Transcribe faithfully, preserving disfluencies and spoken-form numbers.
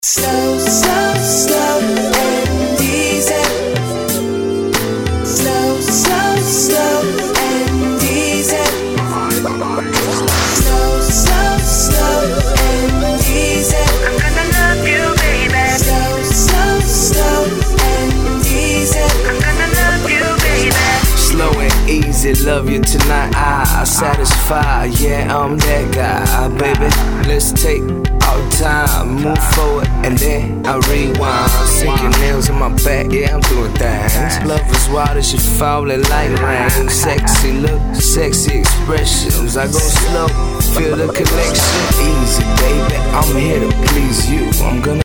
Slow, slow, slow and easy. Slow, slow, slow and easy. Slow, slow, slow and easy. I'm gonna love you, baby. Slow, slow, slow and easy. I'm gonna love you, baby. Slow and easy, love you tonight. I satisfy, yeah, I'm that guy, baby. Let's take all the time, move forward, and then I rewind. Sinking nails in my back, yeah, I'm doing things. Love is wild as you falling like rain. Sexy look, sexy expressions. I go slow, feel the connection. Easy, baby, I'm here to please you. I'm gonna